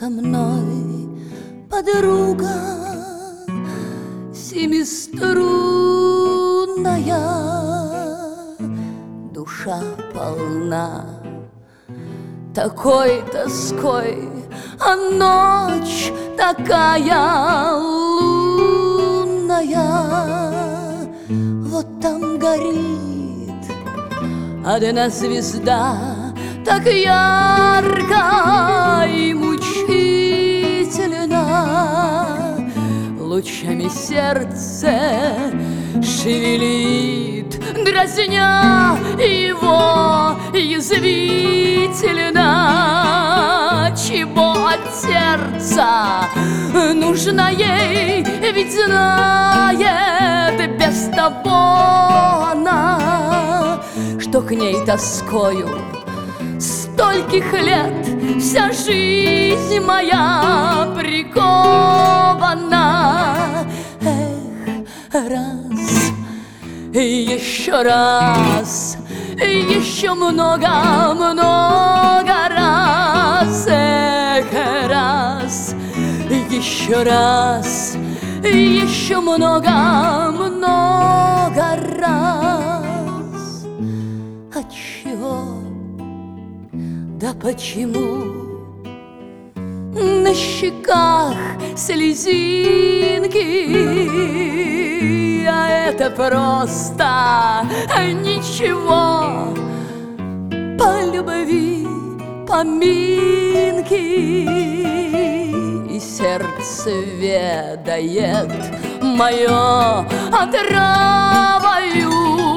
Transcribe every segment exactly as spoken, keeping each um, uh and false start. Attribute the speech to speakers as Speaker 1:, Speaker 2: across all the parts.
Speaker 1: со мной подруга семиструнная, душа полна такой тоской, а ночь такая лунная. Вот там горит одна звезда, так ярко и мучительно, лучами сердце шевелит, дразня его язвительно. Чего от сердца нужно ей, ведь знает без того она, что к ней тоскою стольких лет вся жизнь моя прикована. Эх, раз, еще раз, еще много-много раз. Эх, раз, еще раз, еще много-много раз. Отчего? Да почему на щеках слезинки, а это просто ничего, по любви поминки, и сердце ведает мое отравою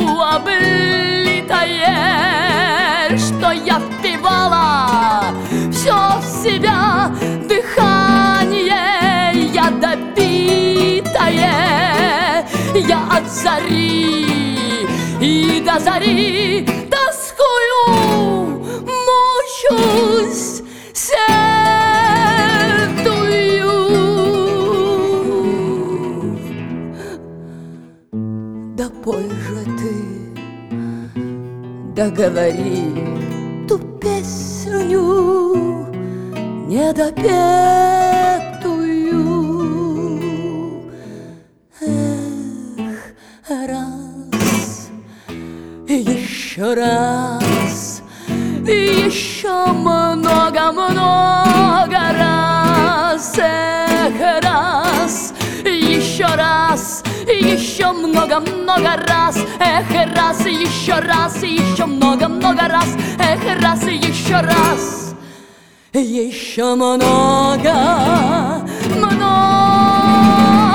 Speaker 1: облитое, что я впивала все в себя, дыхание ядовитое. Я от зари и до зари тоскую, мучусь, сетую. Да пой же ты, да говори ту песню недопетую. Эх, раз, еще раз, еще много-много раз. Эх, раз, еще раз, еще много-много раз. Эх, раз, еще раз, еще много-много раз. Эх, раз, еще раз, еще много, много.